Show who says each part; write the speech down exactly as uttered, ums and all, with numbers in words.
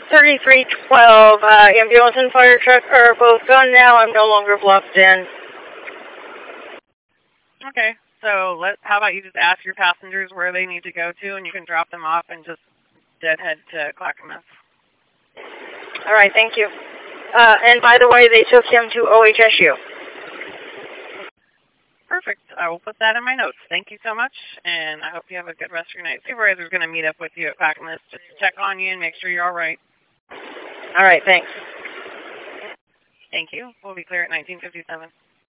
Speaker 1: thirty-three twelve, uh, ambulance and fire truck are both gone now. I'm no longer blocked in.
Speaker 2: Okay, so let, how about you just ask your passengers where they need to go to, and you can drop them off and just deadhead to Clackamas.
Speaker 1: All right, thank you. Uh, and by the way, they took him to O H S U.
Speaker 2: Perfect. I will put that in my notes. Thank you so much, and I hope you have a good rest of your night. Supervisor's going to meet up with you at Clackamas just to check on you and make sure you're all right.
Speaker 1: All right, thanks.
Speaker 2: Thank you. We'll be clear at nineteen fifty-seven.